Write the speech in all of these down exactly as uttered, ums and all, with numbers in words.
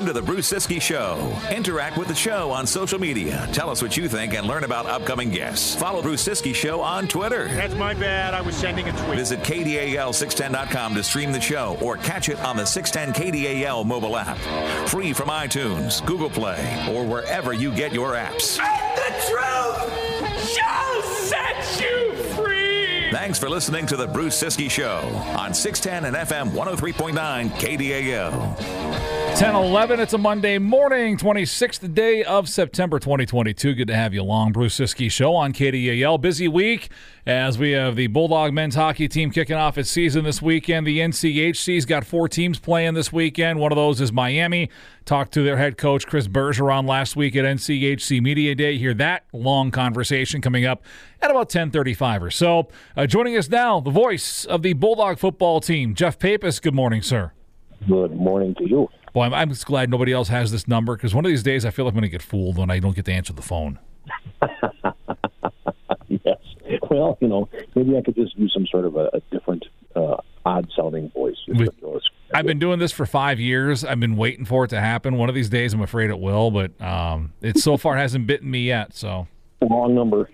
to The Bruce Siskey Show. Interact with the show on social media. Tell us what you think and learn about upcoming guests. Follow Bruce Siskey Show on Twitter. That's my bad. I was sending a tweet. Visit K D A L six ten dot com to stream the show or catch it on the six ten K D A L mobile app. Free from iTunes, Google Play, or wherever you get your apps. And the truth shall set you free. Thanks for listening to The Bruce Siskey Show on six ten and F M one oh three point nine K D A L. ten eleven, it's a Monday morning, twenty-sixth day of September twenty twenty-two. Good to have you along. Bruce Siskey Show on K D A L. Busy week as we have the Bulldog men's hockey team kicking off its season this weekend. The N C H C's got four teams playing this weekend. One of those is Miami. Talked to their head coach, Chris Bergeron, last week at N C H C Media Day. Hear that long conversation coming up at about ten thirty-five or so. Uh, joining us now, the voice of the Bulldog football team, Jeff Pappas. Good morning, sir. Good morning to you. Boy, I'm, I'm just glad nobody else has this number, because one of these days I feel like I'm going to get fooled when I don't get to answer the phone. Yes. Well, you know, maybe I could just use some sort of a, a different, uh, odd-sounding voice. We, I've been doing this for five years. I've been waiting for it to happen. One of these days I'm afraid it will, but um, it so far hasn't bitten me yet, so... Wrong number.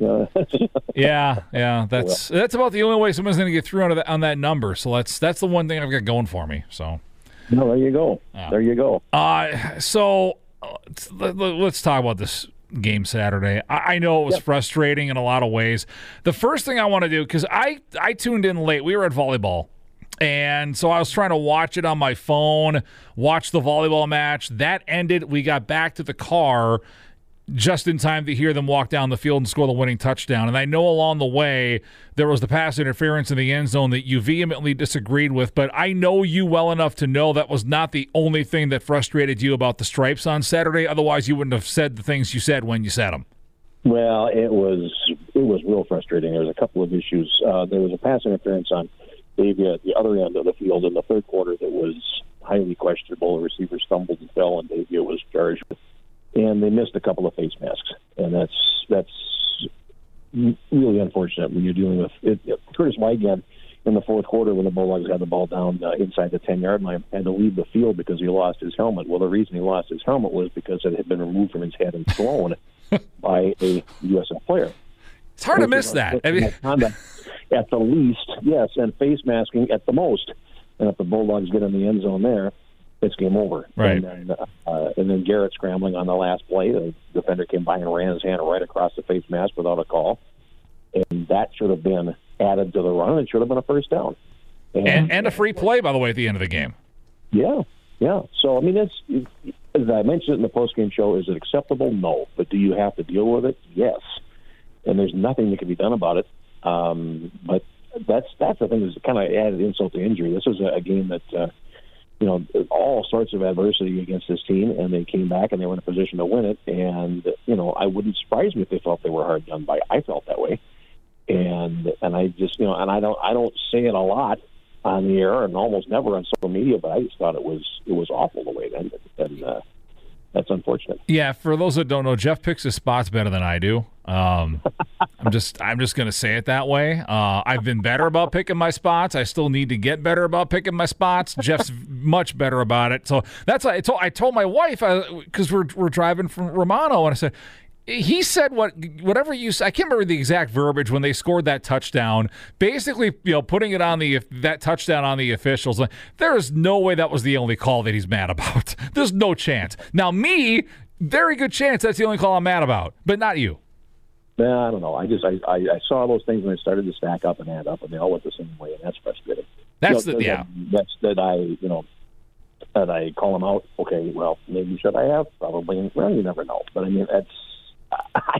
yeah, yeah. That's that's about the only way someone's going to get through on that, on that number. So that's that's the one thing I've got going for me. So, no, there you go. Yeah. There you go. Uh, so uh, let, let's talk about this game Saturday. I, I know it was yep. frustrating in a lot of ways. The first thing I want to do, because I I tuned in late. We were at volleyball. And so I was trying to watch it on my phone, watch the volleyball match. That ended. We got back to the car just in time to hear them walk down the field and score the winning touchdown. And I know along the way there was the pass interference in the end zone that you vehemently disagreed with, but I know you well enough to know that was not the only thing that frustrated you about the Stripes on Saturday. Otherwise, you wouldn't have said the things you said when you said them. Well, it was it was real frustrating. There was a couple of issues. Uh, there was a pass interference on Davia at the other end of the field in the third quarter that was highly questionable. The receiver stumbled and fell, and Davia was charged with. And they missed a couple of face masks, and that's that's really unfortunate when you're dealing with it. it Curtis Wygant in the fourth quarter, when the Bulldogs had the ball down uh, inside the ten-yard line, had to leave the field because he lost his helmet. Well, the reason he lost his helmet was because it had been removed from his head and thrown by a U S F player. It's hard to miss that. I mean, at the least, yes, and face masking at the most. And if the Bulldogs get in the end zone there, it's game over. Right. And then, uh, and then Garrett scrambling on the last play. The defender came by and ran his hand right across the face mask without a call. And that should have been added to the run. It should have been a first down. And, and, and a free play, by the way, at the end of the game. Yeah, yeah. So, I mean, it's, as I mentioned in the postgame show, is it acceptable? No. But do you have to deal with it? Yes. And there's nothing that can be done about it. Um, but that's that's the thing that's kind of added insult to injury. This was a, a game that, uh, you know, all sorts of adversity against this team, and they came back and they were in a position to win it. And, you know, I wouldn't surprise me if they felt they were hard done by. I felt that way. And and I just, you know, and I don't I don't say it a lot on the air and almost never on social media, but I just thought it was it was awful the way it ended. And uh, that's unfortunate. Yeah, for those that don't know, Jeff picks his spots better than I do. Um, I'm just I'm just going to say it that way. Uh, I've been better about picking my spots. I still need to get better about picking my spots. Jeff's much better about it. So that's why I told I told my wife, because we're we're driving from Romano, and I said, he said what whatever you I can't remember the exact verbiage when they scored that touchdown. Basically, you know, putting it on the that touchdown on the officials. There is no way that was the only call that he's mad about. There's no chance. Now, me, very good chance that's the only call I'm mad about, but not you. Yeah, I don't know. I just I, I, I saw those things when they started to stack up and add up, and they all went the same way, and that's frustrating. That's you know, the yeah. That, that's that I you know that I call them out. Okay, well, maybe should I have? Probably. Well, you never know. But I mean, that's I,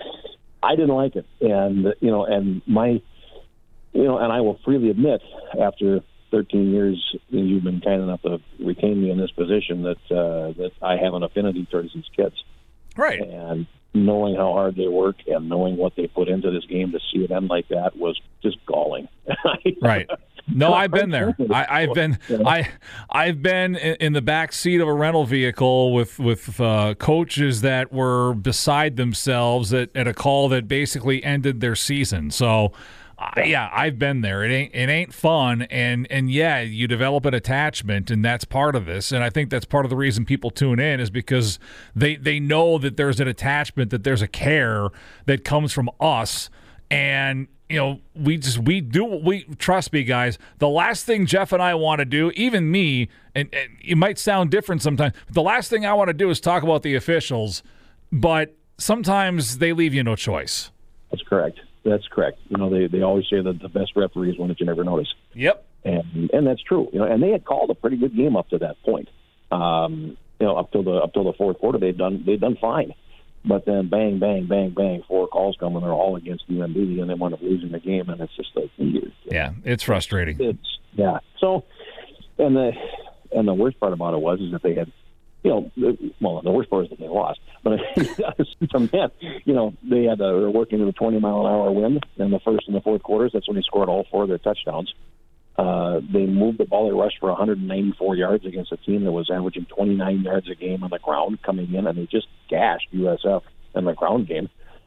I didn't like it, and you know, and my you know, and I will freely admit, after thirteen years, you've been kind enough to retain me in this position, that uh, that I have an affinity towards these kids, right? And knowing how hard they work and knowing what they put into this game, to see it end like that was just galling. Right. No, I've been there. I, I've been I I've been in, in the back seat of a rental vehicle with with uh, coaches that were beside themselves at, at a call that basically ended their season. So Uh, yeah, I've been there. It ain't it ain't fun, and and yeah, you develop an attachment, and that's part of this. And I think that's part of the reason people tune in is because they they know that there's an attachment, that there's a care that comes from us, and you know we just we do we trust me, guys. The last thing Jeff and I want to do, even me, and, and it might sound different sometimes, but the last thing I want to do is talk about the officials, but sometimes they leave you no choice. That's correct. That's correct. You know, they, they always say that the best referee is one that you never notice. Yep. And and that's true. You know, and they had called a pretty good game up to that point. Um, you know, up till the up till the fourth quarter, they'd done they'd done fine. But then bang, bang, bang, bang, four calls come and they're all against U M B, and they wind up losing the game, and it's just like yeah, it's frustrating. It's yeah. So, and the and the worst part about it was is that they had. You know, well, the worst part is that they lost. But from that, you know, they had a, they were working with a twenty mile an hour wind in the first and the fourth quarters. That's when they scored all four of their touchdowns. Uh, they moved the ball. They rushed for one hundred ninety-four yards against a team that was averaging twenty-nine yards a game on the ground coming in, and they just gashed U S F in the ground game.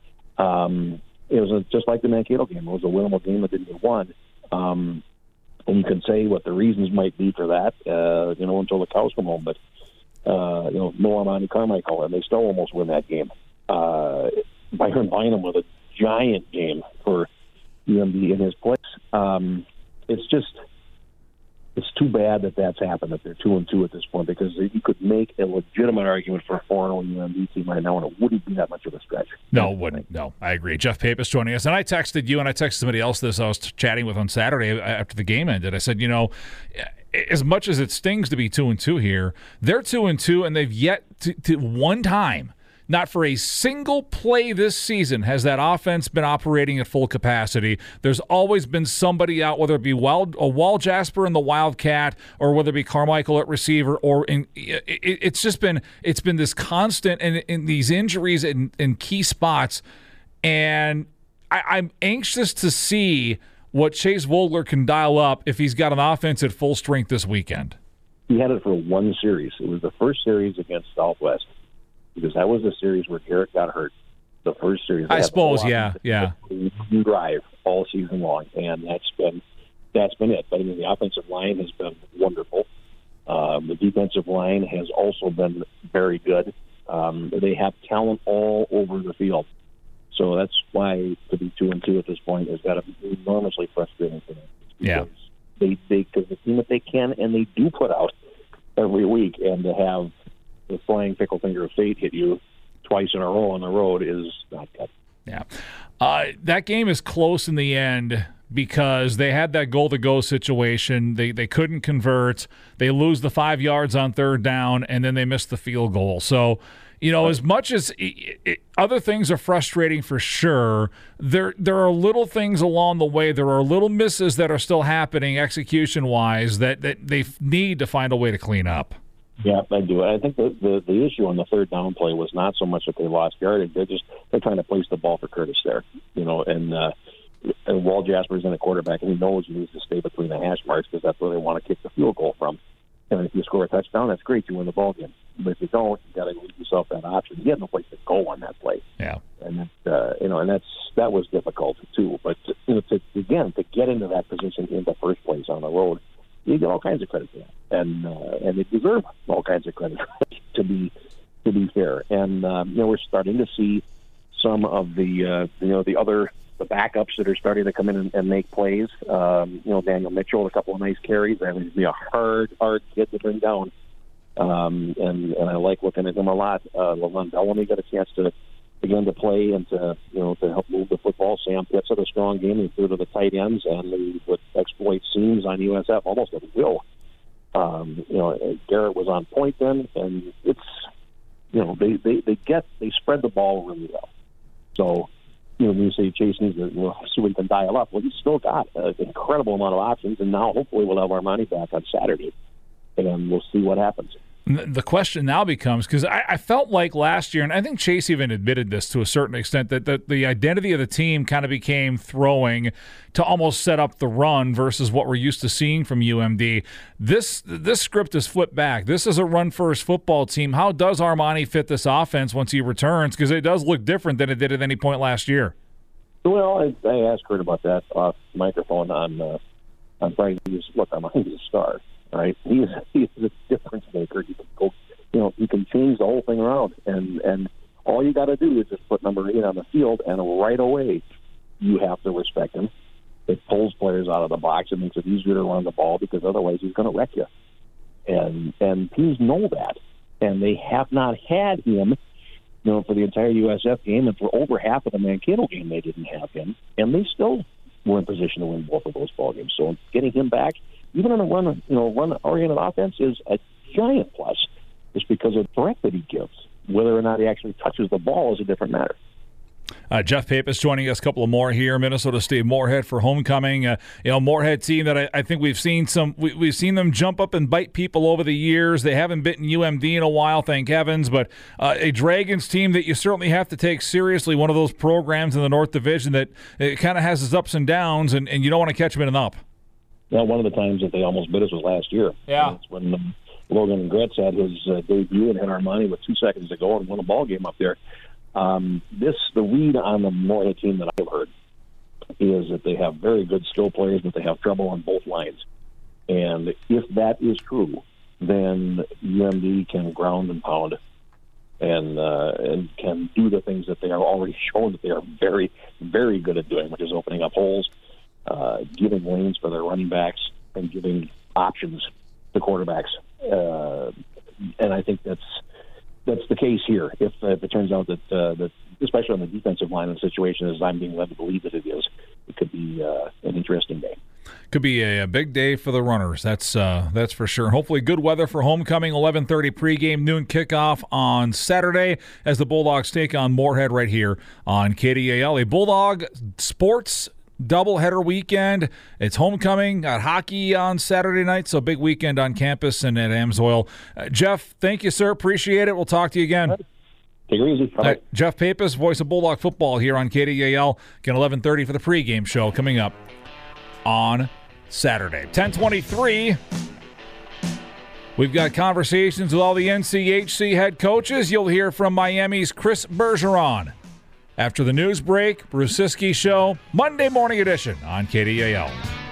Um, it was a, just like the Mankato game. It was a winnable game that didn't get won. Um, and you can say what the reasons might be for that, uh, you know, until the cows come home. But Uh, you know, no Armani Carmichael, and they still almost win that game. Uh, Byron Bynum with a giant game for U M B in his place. Um, it's just, it's too bad that that's happened, that they're two and two at this point, because you could make a legitimate argument for a four and oh U M B team right now, and it wouldn't be that much of a stretch. No, it wouldn't. No, I agree. Jeff Pappas joining us, and I texted you, and I texted somebody else this I was chatting with on Saturday after the game ended. I said, you know, as much as it stings to be two and two here, they're two and two, and they've yet to, to one time, not for a single play this season, has that offense been operating at full capacity. There's always been somebody out, whether it be Wild, a Wall Jasper in the Wildcat, or whether it be Carmichael at receiver, or in, it, it's just been it's been this constant and in, in these injuries in, in key spots, and I, I'm anxious to see what Chase Vogler can dial up if he's got an offense at full strength this weekend. He had it for one series. It was the first series against Southwest, because that was the series where Garrett got hurt. The first series. I suppose, yeah, yeah. Drive all season long, and that's been that's been it. But I mean, the offensive line has been wonderful. Um, the defensive line has also been very good. Um, they have talent all over the field. So that's why to be two and two at this point has got to be enormously frustrating for them. Yeah, they they because the team that they can and they do put out every week, and to have the flying pickle finger of fate hit you twice in a row on the road is not good. Yeah, uh, that game is close in the end because they had that goal to go situation. They they couldn't convert. They lose the five yards on third down, and then they missed the field goal. So. You know, as much as it, it, other things are frustrating for sure, there there are little things along the way. There are little misses that are still happening execution-wise that, that they need to find a way to clean up. Yeah, I do. I think the, the, the issue on the third down play was not so much that they lost yardage. They're just they're trying to place the ball for Curtis there. You know, and, uh, and Wall Jasper's in a quarterback, and he knows he needs to stay between the hash marks because that's where they want to kick the field goal from. And if you score a touchdown, that's great. You win the ball game. But if you don't, you got to leave yourself that option. You have no place to go on that play. Yeah, and that, uh, you know, and that's that was difficult too. But you know, to, again, to get into that position in the first place on the road, you get all kinds of credit for that, and uh, and they deserve all kinds of credit to be to be fair. And um, you know, we're starting to see some of the uh, you know the other the backups that are starting to come in and, and make plays. Um, you know, Daniel Mitchell, a couple of nice carries. I mean, he's a hard, hard kid to bring down. Um, and, and I like looking at him a lot. Uh, Lavon Bellamy got a chance to begin to play and to you know to help move the football. Sam Pitts had a strong game. He threw to the tight ends and he would exploit seams on U S F almost at will. Um, you know, Garrett was on point then, and it's you know they, they, they get they spread the ball really well. So you know when you say Chase needs to you know, see what he can dial up, well, he's still got an incredible amount of options, and now hopefully we'll have Armani back on Saturday, and we'll see what happens. The question now becomes, because I, I felt like last year, and I think Chase even admitted this to a certain extent, that the, the identity of the team kind of became throwing to almost set up the run versus what we're used to seeing from U M D. This this script is flipped back. This is a run-first football team. How does Armani fit this offense once he returns? Because it does look different than it did at any point last year. Well, I, I asked Kurt about that off microphone on uh, on Friday. He was, look, I'm he's a star, all right? He is he is a difference maker. He can go, you know, he can change the whole thing around, and and all you got to do is just put number eight on the field, and right away you have to respect him. It pulls players out of the box. It makes it easier to run the ball because otherwise he's going to wreck you. And and teams know that, and they have not had him. You know, for the entire U S F game, and for over half of the Mankato game, they didn't have him, and they still were in position to win both of those ball games. So getting him back, even on a run, you know, run-oriented offense, is a giant plus, just because of the threat that he gives. Whether or not he actually touches the ball is a different matter. Uh, Jeff Pappas joining us, a couple of more here. Minnesota State Moorhead for homecoming. Uh, you know, Moorhead team that I, I think we've seen some. We, we've seen them jump up and bite people over the years. They haven't bitten U M D in a while, thank heavens. But uh, a Dragons team that you certainly have to take seriously. One of those programs in the North Division that it kind of has its ups and downs, and, and you don't want to catch them in an up. Well, one of the times that they almost bit us was last year. Yeah, that's when um, Logan Gretz had his uh, debut and hit Armani with two seconds to go and won a ball game up there. Um, this, the read on the Moorhead team that I've heard is that they have very good skill players, but they have trouble on both lines. And if that is true, then U M D can ground and pound and uh, and can do the things that they are already shown that they are very, very good at doing, which is opening up holes, uh, giving lanes for their running backs, and giving options to quarterbacks. Uh, and I think that's That's the case here. If, uh, if it turns out that, uh, that, especially on the defensive line, the situation as I'm being led to believe that it is, it could be uh, an interesting day. Could be a, a big day for the runners. That's uh, that's for sure. Hopefully, good weather for homecoming. eleven thirty pregame, noon kickoff on Saturday as the Bulldogs take on Moorhead right here on K D A L. A Bulldog sports doubleheader weekend. It's homecoming, got hockey on Saturday night, so big weekend on campus and at Amsoil. Uh, Jeff, thank you, sir. Appreciate it. We'll talk to you again. Right. Take it easy. Uh, Jeff Pappas, voice of Bulldog football here on K D A L. Again, eleven thirty for the pregame show coming up on Saturday. ten twenty-three. We've got conversations with all the N C H C head coaches. You'll hear from Miami's Chris Bergeron. After the news break, Bruce Siskey Show, Monday morning edition on K D A L.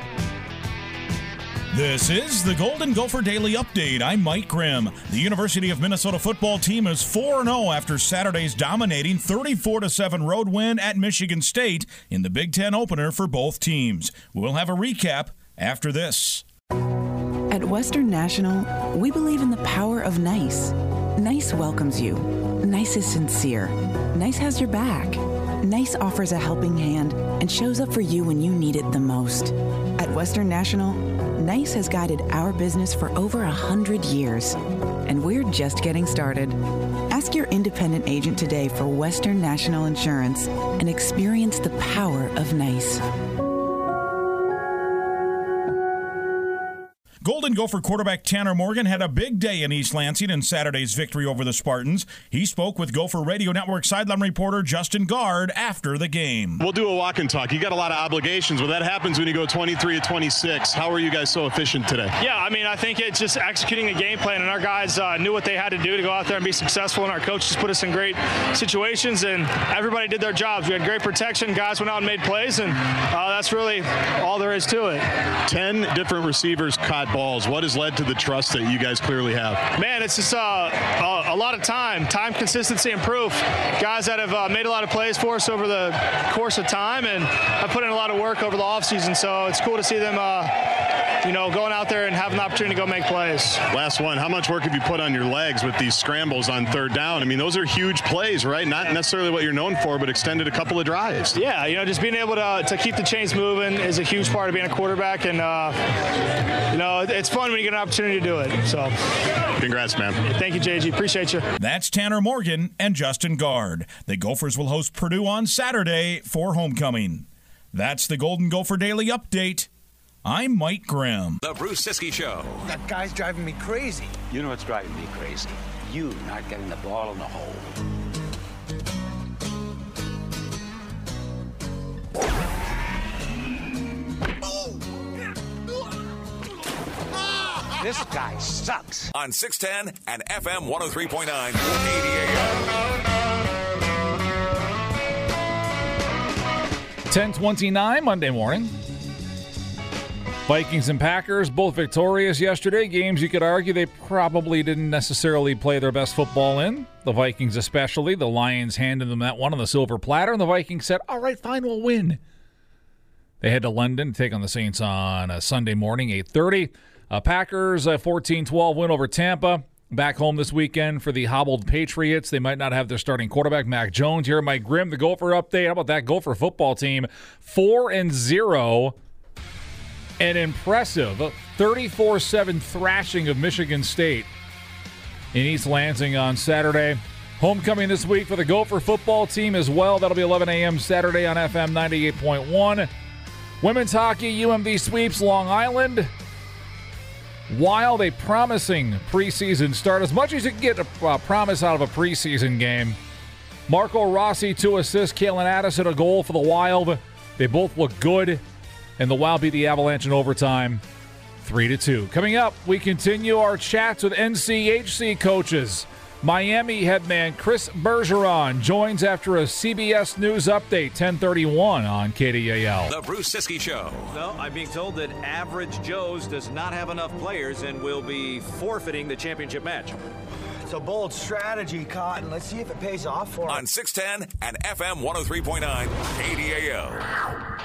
This is the Golden Gopher Daily Update. I'm Mike Grimm. The University of Minnesota football team is four and oh after Saturday's dominating thirty-four to seven road win at Michigan State in the Big Ten opener for both teams. We'll have a recap after this. At Western National, we believe in the power of nice. Nice welcomes you. Nice is sincere. Nice has your back. Nice offers a helping hand and shows up for you when you need it the most. At Western National, Nice has guided our business for over a hundred years, and we're just getting started. Ask your independent agent today for Western National Insurance and experience the power of Nice. Golden Gopher quarterback Tanner Morgan had a big day in East Lansing in Saturday's victory over the Spartans. He spoke with Gopher Radio Network sideline reporter Justin Gard after the game. We'll do a walk and talk. You got a lot of obligations. Well, that happens when you go twenty-three to twenty-six. How are you guys so efficient today? Yeah, I mean, I think it's just executing the game plan, and our guys uh, knew what they had to do to go out there and be successful, and our coaches put us in great situations, and everybody did their jobs. We had great protection. Guys went out and made plays, and uh, that's really all there is to it. Ten different receivers caught balls. What has led to the trust that you guys clearly have? Man, it's just uh, a, a lot of time, time, consistency, and proof. Guys that have uh, made a lot of plays for us over the course of time, and have put in a lot of work over the offseason, so it's cool to see them uh, you know, going out there and having the opportunity to go make plays. Last one, how much work have you put on your legs with these scrambles on third down? I mean, those are huge plays, right? Not necessarily what you're known for, but extended a couple of drives. Yeah, you know, just being able to, to keep the chains moving is a huge part of being a quarterback, and, uh, you know, it's fun when you get an opportunity to do it. So, congrats, man. Thank you, J G. Appreciate you. That's Tanner Morgan and Justin Gard. The Gophers will host Purdue on Saturday for homecoming. That's the Golden Gopher Daily Update. I'm Mike Grimm. The Bruce Siskey Show. That guy's driving me crazy. You know what's driving me crazy? You not getting the ball in the hole. This guy sucks. On six ten and F M one oh three point nine K D A L. ten twenty-nine Monday morning. Vikings and Packers both victorious yesterday. Games you could argue they probably didn't necessarily play their best football in. The Vikings especially. The Lions handed them that one on the silver platter, and the Vikings said, all right, fine, we'll win. They head to London to take on the Saints on a Sunday morning, eight thirty. Uh, Packers, a fourteen twelve win over Tampa. Back home this weekend for the hobbled Patriots. They might not have their starting quarterback, Mac Jones. Here, Mike Grimm, the Gopher update. How about that Gopher football team? four and zero. An impressive thirty-four seven thrashing of Michigan State in East Lansing on Saturday. Homecoming this week for the Gopher football team as well. That'll be eleven a.m. Saturday on F M ninety-eight point one. Women's hockey, U M D sweeps Long Island. Wild, a promising preseason start. As much as you can get a uh, promise out of a preseason game. Marco Rossi, two assists. Kalen Addison, a goal for the Wild. They both look good. And the Wild beat the Avalanche in overtime, three to two. Coming up, we continue our chats with N C H C coaches. Miami headman Chris Bergeron joins after a C B S News update, ten thirty-one on K D A L. The Bruce Siskey Show. No, I'm being told that Average Joe's does not have enough players and will be forfeiting the championship match. It's a bold strategy, Cotton. Let's see if it pays off for him. On six ten and F M one oh three point nine K D A L.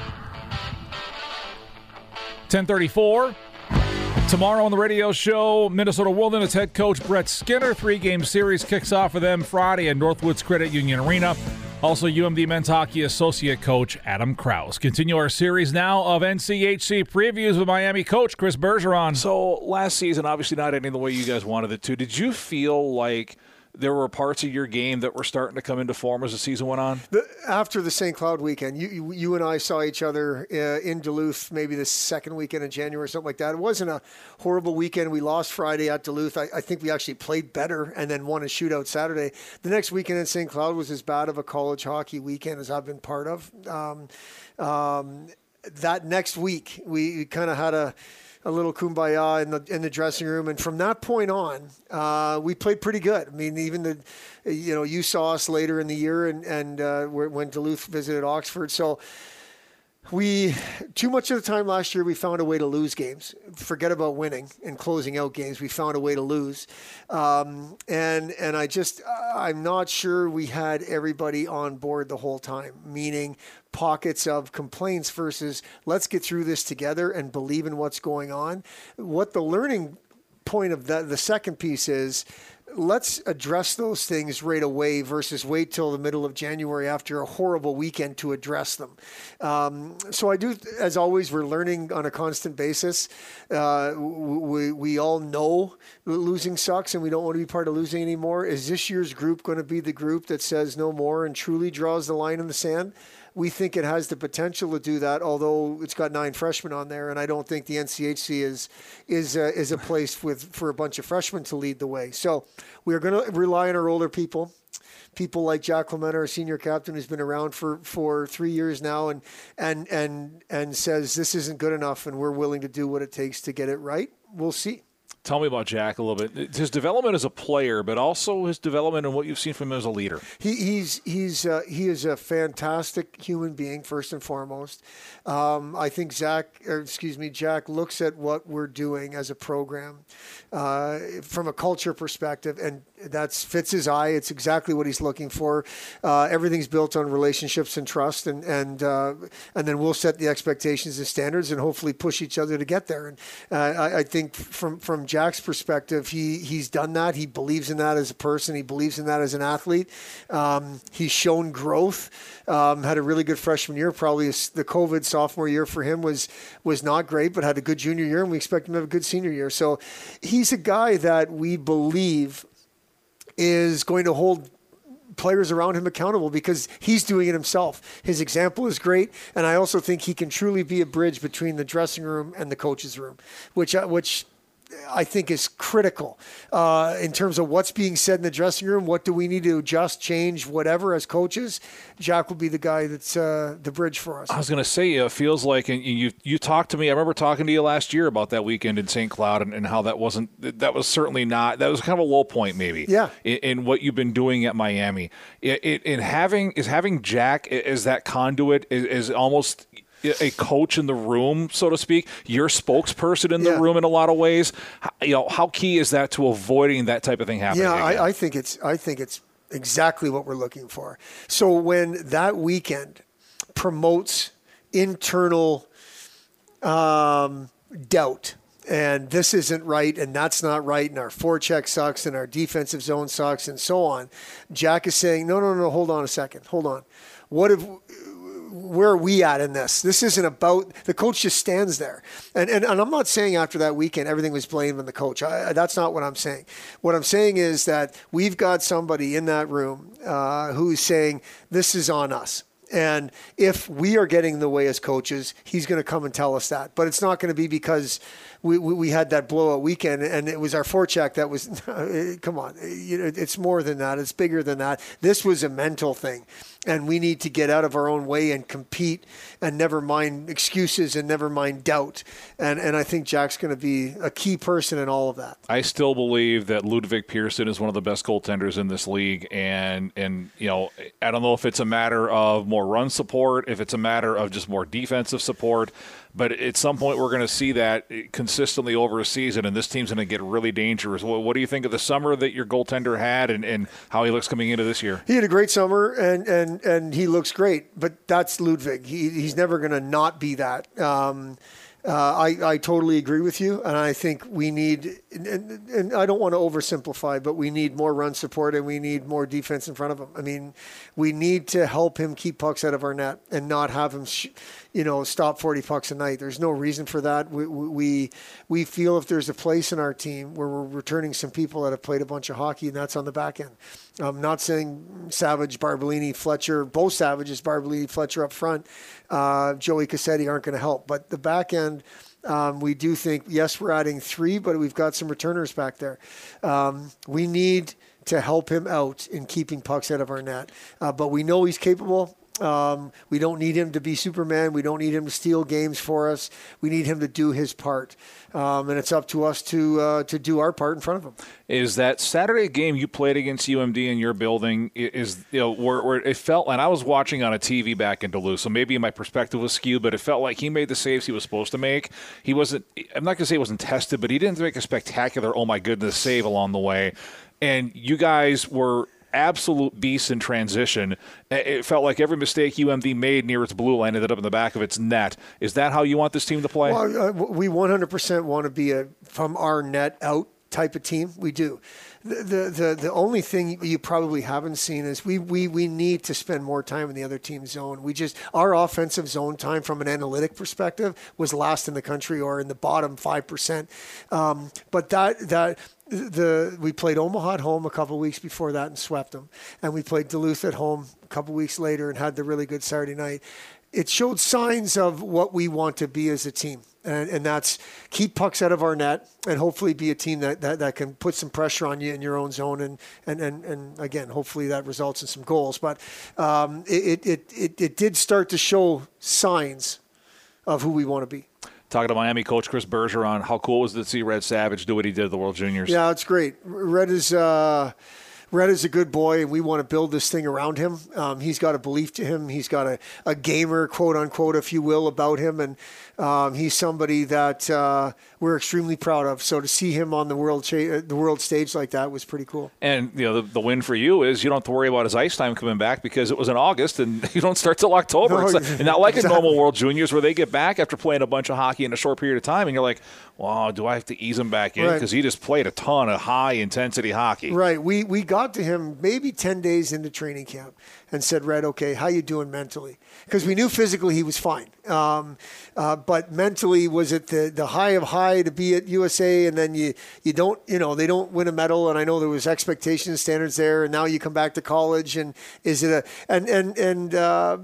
ten thirty-four. Tomorrow on the radio show, Minnesota Wilderness head coach Brett Skinner. Three-game series kicks off for them Friday at Northwoods Credit Union Arena. Also, U M D men's hockey associate coach Adam Krause. Continue our series now of N C H C previews with Miami coach Chris Bergeron. So last season, obviously not ending the way you guys wanted it to. Did you feel like there were parts of your game that were starting to come into form as the season went on? The, after the Saint Cloud weekend, you, you you and I saw each other uh, in Duluth maybe the second weekend in January or something like that. It wasn't a horrible weekend. We lost Friday at Duluth. I, I think we actually played better and then won a shootout Saturday. The next weekend in Saint Cloud was as bad of a college hockey weekend as I've been part of. Um, um, that next week, we, we kind of had a a little kumbaya in the in the dressing room, and from that point on, uh, we played pretty good. I mean, even the, you know, you saw us later in the year, and and uh, when Duluth visited Oxford, so. We, too much of the time last year, we found a way to lose games. Forget about winning and closing out games. We found a way to lose. Um, and and I just, I'm not sure we had everybody on board the whole time, meaning pockets of complaints versus let's get through this together and believe in what's going on. What the learning point of that, the second piece is, let's address those things right away versus wait till the middle of January after a horrible weekend to address them. Um, so I do, as always, we're learning on a constant basis. Uh, we, we all know losing sucks and we don't want to be part of losing anymore. Is this year's group going to be the group that says no more and truly draws the line in the sand? We think it has the potential to do that, although it's got nine freshmen on there, and I don't think the N C H C is is uh, is a place with for a bunch of freshmen to lead the way. So we are going to rely on our older people, people like Jack Clement, our senior captain, who's been around for, for three years now, and and and and says this isn't good enough, and we're willing to do what it takes to get it right. We'll see. Tell me about Jack a little bit. His development as a player, but also his development and what you've seen from him as a leader. He, he's he's uh, he is a fantastic human being, first and foremost. Um, I think Zach, or excuse me, Jack looks at what we're doing as a program uh, from a culture perspective, and that fits his eye. It's exactly what he's looking for. Uh, everything's built on relationships and trust, and and uh, and then we'll set the expectations and standards, and hopefully push each other to get there. And uh, I, I think from from Jack's perspective, he he's done that. He believes in that as a person. He believes in that as an athlete. Um, he's shown growth. Um, had a really good freshman year. Probably the COVID sophomore year for him was was not great, but had a good junior year, and we expect him to have a good senior year. So he's a guy that we believe is going to hold players around him accountable because he's doing it himself. His example is great, and I also think he can truly be a bridge between the dressing room and the coach's room, which which I think is critical uh, in terms of what's being said in the dressing room. What do we need to adjust, change, whatever as coaches? Jack will be the guy that's uh, the bridge for us. I was going to say, it feels like, and you you talked to me, I remember talking to you last year about that weekend in Saint Cloud and, and how that wasn't, that was certainly not, that was kind of a low point maybe. Yeah. In, in what you've been doing at Miami. It, it, in having, is having Jack as that conduit is, is almost a coach in the room, so to speak, your spokesperson in the yeah. room in a lot of ways. You know, how key is that to avoiding that type of thing happening? Yeah, I, I think it's I think it's exactly what we're looking for. So when that weekend promotes internal um, doubt, and this isn't right, and that's not right, and our forecheck sucks, and our defensive zone sucks, and so on, Jack is saying, no, no, no, hold on a second, hold on. What if... Where are we at in this? This isn't about – the coach just stands there. And, and and I'm not saying after that weekend everything was blamed on the coach. I, that's not what I'm saying. What I'm saying is that we've got somebody in that room uh, who's saying this is on us. And if we are getting in the way as coaches, he's going to come and tell us that. But it's not going to be because we, we, we had that blowout weekend and it was our forecheck that was – come on. It's more than that. It's bigger than that. This was a mental thing. And we need to get out of our own way and compete and never mind excuses and never mind doubt. And and I think Jack's going to be a key person in all of that. I still believe that Ludwig Pearson is one of the best goaltenders in this league. And, and you know, I don't know if it's a matter of more run support, if it's a matter of just more defensive support. But at some point we're going to see that consistently over a season, and this team's going to get really dangerous. What, what do you think of the summer that your goaltender had and, and how he looks coming into this year? He had a great summer, and, and, and he looks great. But that's Ludwig. He, he's never going to not be that. Um, uh, I, I totally agree with you, and I think we need and, – and I don't want to oversimplify, but we need more run support and we need more defense in front of him. I mean, we need to help him keep pucks out of our net and not have him sh- – you know, stop forty pucks a night. There's no reason for that. We, we we feel if there's a place in our team where we're returning some people that have played a bunch of hockey, and that's on the back end. I'm not saying Savage, Barbolini, Fletcher, both Savages, Barbolini, Fletcher up front, uh, Joey Cassetti aren't going to help. But the back end, um, we do think, yes, we're adding three, but we've got some returners back there. Um, we need to help him out in keeping pucks out of our net. Uh, but we know he's capable. Um, we don't need him to be Superman. We don't need him to steal games for us. We need him to do his part. Um, and it's up to us to uh, to do our part in front of him. Is that Saturday game you played against U M D in your building, is you know where, where it felt, and I was watching on a T V back in Duluth, so maybe my perspective was skewed, but it felt like he made the saves he was supposed to make. He wasn't, I'm not going to say he wasn't tested, but he didn't make a spectacular, oh my goodness, save along the way. And you guys were absolute beasts in transition. It felt like every mistake U M D made near its blue line ended up in the back of its net. Is that how you want this team to play? Well, uh, we one hundred percent want to be a from our net out type of team. We do. The, the the the only thing you probably haven't seen is we, we we need to spend more time in the other team's zone. We just our offensive zone time from an analytic perspective was last in the country or in the bottom five percent. Um, but that that. The we played Omaha at home a couple of weeks before that and swept them, and we played Duluth at home a couple of weeks later and had the really good Saturday night. It showed signs of what we want to be as a team, and, and that's keep pucks out of our net and hopefully be a team that, that, that can put some pressure on you in your own zone, and and, and, and again, hopefully that results in some goals. But um, it, it, it, it did start to show signs of who we want to be. Talking to Miami coach Chris Bergeron, how cool was it to see Red Savage do what he did at the World Juniors? Yeah, it's great. Red is uh, Red is a good boy, and we want to build this thing around him. Um, he's got a belief to him. He's got a, a gamer, quote unquote, if you will, about him, and um, he's somebody that uh, we're extremely proud of. So to see him on the world cha- the world stage like that was pretty cool. And you know, the, the win for you is you don't have to worry about his ice time coming back because it was in August and you don't start till October. No, it's like, not like exactly. a normal World Juniors where they get back after playing a bunch of hockey in a short period of time, and you're like, well, do I have to ease him back in? Because right. he just played a ton of high-intensity hockey. Right. We we got to him maybe ten days into training camp and said, Red, okay, how you doing mentally? Because we knew physically he was fine. Um, uh, but mentally, was it the, the high of high to be at U S A and then you, you don't, you know, they don't win a medal, and I know there was expectation standards there, and now you come back to college, and is it a, and, and, and, uh,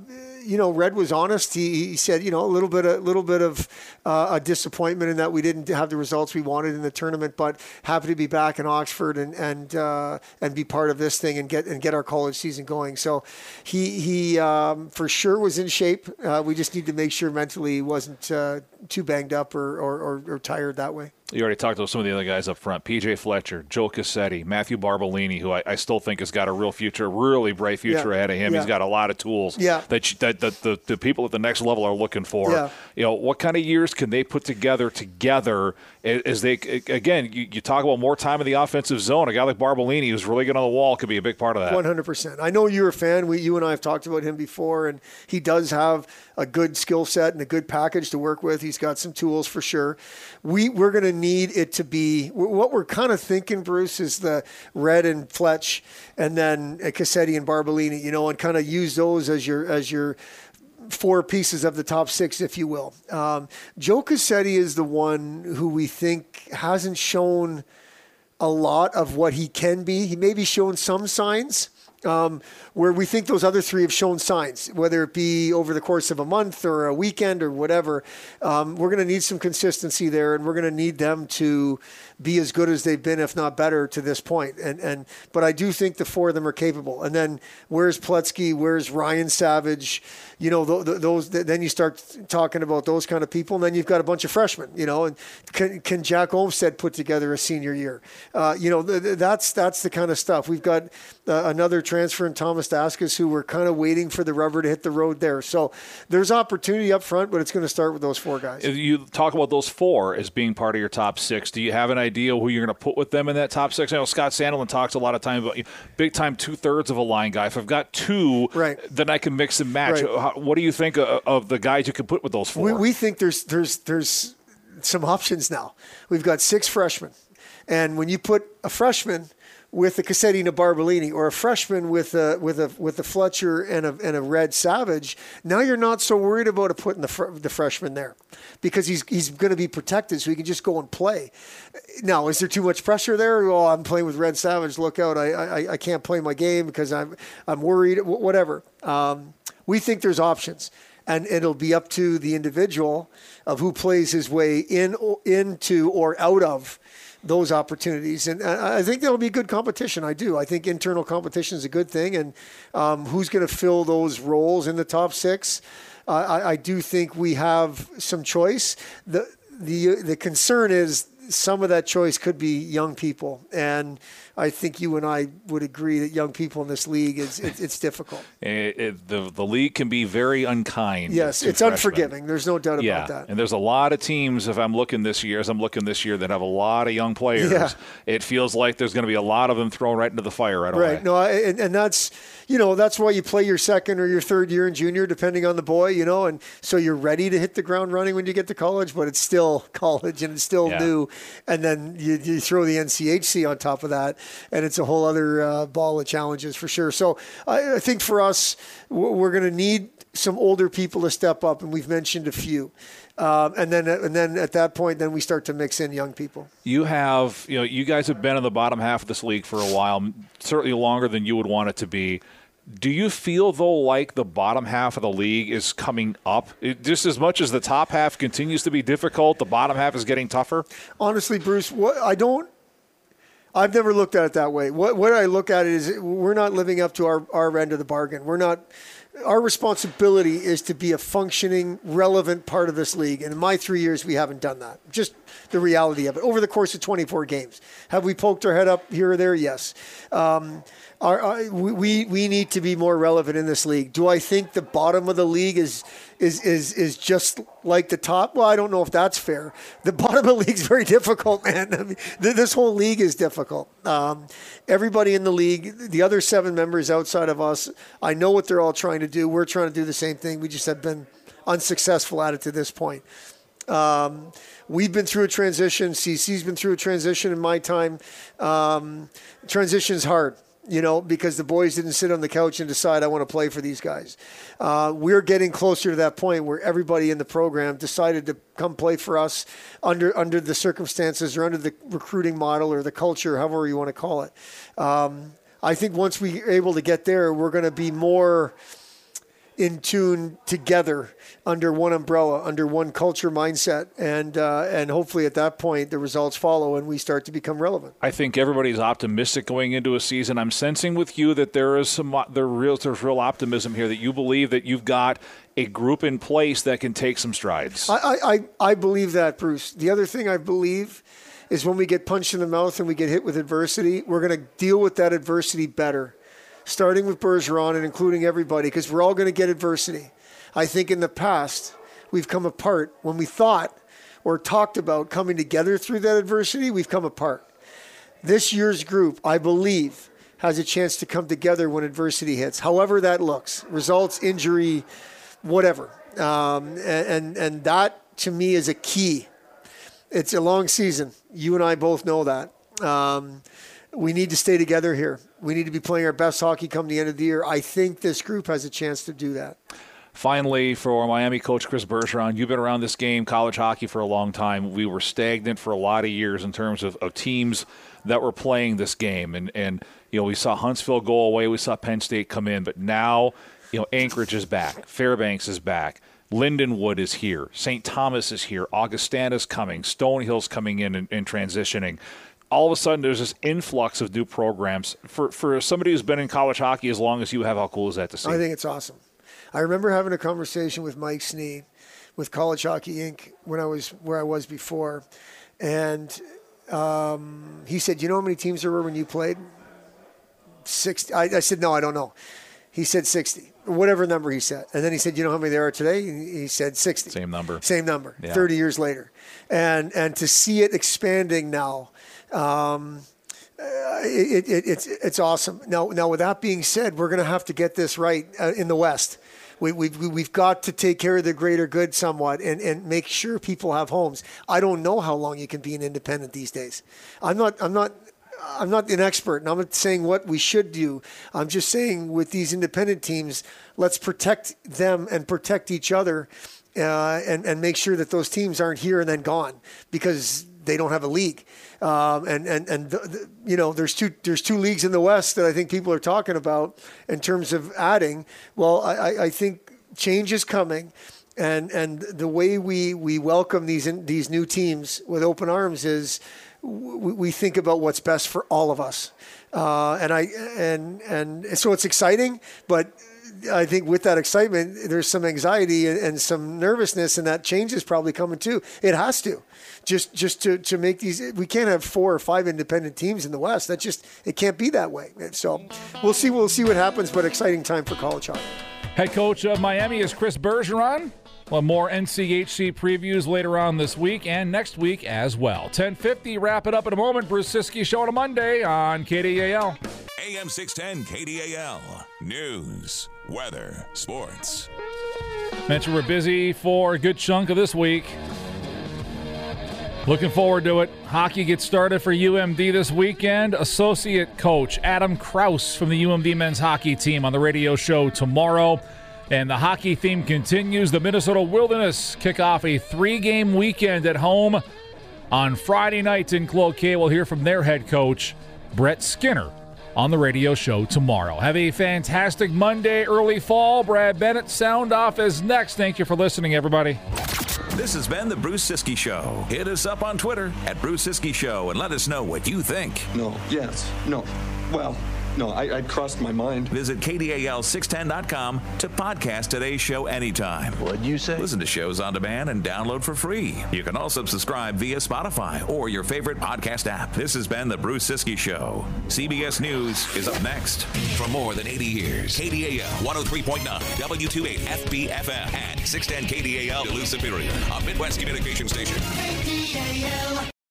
you know, Red was honest. He, he said, you know, a little bit, a little bit of uh, a disappointment in that we didn't have the results we wanted in the tournament, but happy to be back in Oxford and and uh, and be part of this thing and get and get our college season going. So he he um, for sure was in shape. Uh, we just need to make sure mentally he wasn't uh, too banged up or, or, or, or tired that way. You already talked about some of the other guys up front. P J Fletcher, Joe Cassetti, Matthew Barbolini, who I, I still think has got a real future, really bright future Yeah. ahead of him. Yeah. He's got a lot of tools Yeah. that, you- that, that the, the people at the next level are looking for. Yeah. You know, what kind of years can they put together together as they, again, you, you talk about more time in the offensive zone. A guy like Barbolini, who's really good on the wall, could be a big part of that. one hundred percent. I know you're a fan. We, you and I have talked about him before, and he does have a good skill set and a good package to work with. He's got some tools for sure. We, we're going to need it to be, what we're kind of thinking, Bruce, is the Red and Fletch and then Cassetti and Barbolini, you know, and kind of use those as your, as your, four pieces of the top six, if you will. Um, Joe Cassetti is the one who we think hasn't shown a lot of what he can be. He maybe shown some signs um, where we think those other three have shown signs, whether it be over the course of a month or a weekend or whatever. Um, we're going to need some consistency there, and we're going to need them to be as good as they've been, if not better, to this point. And and but I do think the four of them are capable. And then where's Pletzky? Where's Ryan Savage? You know, th- th- those. Th- then you start talking about those kind of people, and then you've got a bunch of freshmen. You know, and can, can Jack Olmstead put together a senior year? Uh, you know, th- th- that's that's the kind of stuff. We've got uh, another transfer in Thomas Daskus, who we're kind of waiting for the rubber to hit the road there. So there's opportunity up front, but it's going to start with those four guys. If you talk about those four as being part of your top six, do you have an idea who you're going to put with them in that top six? I know Scott Sandelin talks a lot of time about you know, big time two thirds of a line guy. If I've got two, right. then I can mix and match. Right. How, what do you think of, of the guys you can put with those four? We, we think there's there's there's some options now. We've got six freshmen, and when you put a freshman with a Cassetti and a Barbolini, or a freshman with a with a with a Fletcher and a and a Red Savage, now you're not so worried about putting the fr- the freshman there, because he's he's going to be protected, so he can just go and play. Now, is there too much pressure there? Oh, I'm playing with Red Savage. Look out! I I, I can't play my game because I'm I'm worried. Whatever. Um, we think there's options, and it'll be up to the individual of who plays his way in into or out of those opportunities. And I think there'll be good competition. I do. I think internal competition is a good thing. And um, who's going to fill those roles in the top six? Uh, I, I do think we have some choice. The, the, the concern is some of that choice could be young people. And I think you and I would agree that young people in this league, is it, it's difficult. It, it, the, the league can be very unkind. Yes, it's freshmen. unforgiving. There's no doubt yeah. about that. And there's a lot of teams, if I'm looking this year, as I'm looking this year, that have a lot of young players. Yeah. It feels like there's going to be a lot of them thrown right into the fire right, Right. away. No, I, and, and that's, you know, that's why you play your second or your third year in junior, depending on the boy, you know, and so you're ready to hit the ground running when you get to college, but it's still college and it's still Yeah. new. And then you, you throw the N C H C on top of that, and it's a whole other uh, ball of challenges for sure. So I, I think for us, we're going to need some older people to step up, and we've mentioned a few. Um, and then, and then at that point, then we start to mix in young people. You have, you know, you guys have been in the bottom half of this league for a while, certainly longer than you would want it to be. Do you feel, though, like the bottom half of the league is coming up? It, just as much as the top half continues to be difficult, the bottom half is getting tougher? Honestly, Bruce, what I don't, I've never looked at it that way. What what I look at it is we're not living up to our, our end of the bargain. We're not. Our responsibility is to be a functioning, relevant part of this league. And in my three years, we haven't done that. Just the reality of it. Over the course of twenty-four games, have we poked our head up here or there? Yes. Um, our, our, we we need to be more relevant in this league. Do I think the bottom of the league is is is is just like the top? Well, I don't know if that's fair. The bottom of the league is very difficult, man. I mean, th- this whole league is difficult. Um, everybody in the league, the other seven members outside of us, I know what they're all trying to do. We're trying to do the same thing. We just have been unsuccessful at it to this point. Um, we've been through a transition. C C's been through a transition in my time. Um, transition's hard. You know, because the boys didn't sit on the couch and decide, I want to play for these guys. Uh, we're getting closer to that point where everybody in the program decided to come play for us under under the circumstances or under the recruiting model or the culture, however you want to call it. Um, I think once we're able to get there, we're going to be more in tune together under one umbrella, under one culture mindset, and uh, and hopefully at that point the results follow and we start to become relevant. I think everybody's optimistic going into a season. I'm sensing with you that there is some there real there's real optimism here, that you believe that you've got a group in place that can take some strides. I I, I believe that, Bruce. The other thing I believe is when we get punched in the mouth and we get hit with adversity, we're going to deal with that adversity better, starting with Bergeron and including everybody, because we're all going to get adversity. I think in the past, we've come apart. When we thought or talked about coming together through that adversity, we've come apart. This year's group, I believe, has a chance to come together when adversity hits, however that looks, results, injury, whatever. Um, and, and, and that, to me, is a key. It's a long season. You and I both know that. Um, we need to stay together here. We need to be playing our best hockey come the end of the year. I think this group has a chance to do that. Finally, for Miami coach Chris Bergeron, you've been around this game, college hockey, for a long time. We were stagnant for a lot of years in terms of, of teams that were playing this game. And, and, you know, we saw Huntsville go away. We saw Penn State come in. But now, you know, Anchorage is back. Fairbanks is back. Lindenwood is here. Saint Thomas is here. Augustana's coming. Stonehill's coming in and, and transitioning. All of a sudden, there's this influx of new programs. For for somebody who's been in college hockey as long as you have, how cool is that to see? I think it's awesome. I remember having a conversation with Mike Snee with College Hockey Incorporated when I was where I was before, and um, he said, "You know how many teams there were when you played?" sixty. I, I said, "No, I don't know." He said sixty, or whatever number he said. And then he said, "You know how many there are today?" He said sixty. Same number. Same number, yeah. thirty years later. And and to see it expanding now, um, it, it, it's it's awesome. Now, now, with that being said, we're going to have to get this right uh, in the West. We, we've, we've got to take care of the greater good somewhat and, and make sure people have homes. I don't know how long you can be an independent these days. I'm not I'm not I'm not an expert, and I'm not saying what we should do. I'm just saying with these independent teams, let's protect them and protect each other, uh, and, and make sure that those teams aren't here and then gone because they don't have a league. Um, and and, and the, the, you know, there's two there's two leagues in the West that I think people are talking about in terms of adding. Well, I, I think change is coming. And and the way we, we welcome these in, these new teams with open arms is we, we think about what's best for all of us, uh, and I and and so it's exciting. But I think with that excitement, there's some anxiety and, and some nervousness, and that change is probably coming too. It has to, just just to, to make these. We can't have four or five independent teams in the West. That just it can't be that way. And so we'll see we'll see what happens. But exciting time for college hockey. Head coach of Miami is Chris Bergeron. Well, more N C H C previews later on this week and next week as well. ten fifty, wrap it up in a moment. Bruce Siskey Show on a Monday on K D A L. A M six ten K D A L. News, weather, sports. Mentioned we're busy for a good chunk of this week. Looking forward to it. Hockey gets started for U M D this weekend. Associate coach Adam Krause from the U M D men's hockey team on the radio show tomorrow. And the hockey theme continues. The Minnesota Wilderness kick off a three-game weekend at home on Friday night in Cloquet. We'll hear from their head coach, Brett Skinner, on the radio show tomorrow. Have a fantastic Monday, early fall. Brad Bennett, sound off is next. Thank you for listening, everybody. This has been the Bruce Siskey Show. Hit us up on Twitter at Bruce Siskey Show and let us know what you think. No, yes, no, well... No, I, I crossed my mind. Visit K D A L six ten dot com to podcast today's show anytime. What'd you say? Listen to shows on demand and download for free. You can also subscribe via Spotify or your favorite podcast app. This has been the Bruce Siskey Show. C B S News is up next. For more than eighty years, K D A L one oh three point nine, W twenty-eight F B F M, and six ten K D A L Duluth Superior, a Midwest communication station. K D A L.